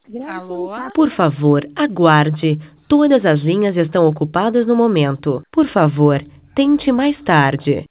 Alô? Por favor, aguarde. Todas as linhas estão ocupadas no momento. Por favor, tente mais tarde.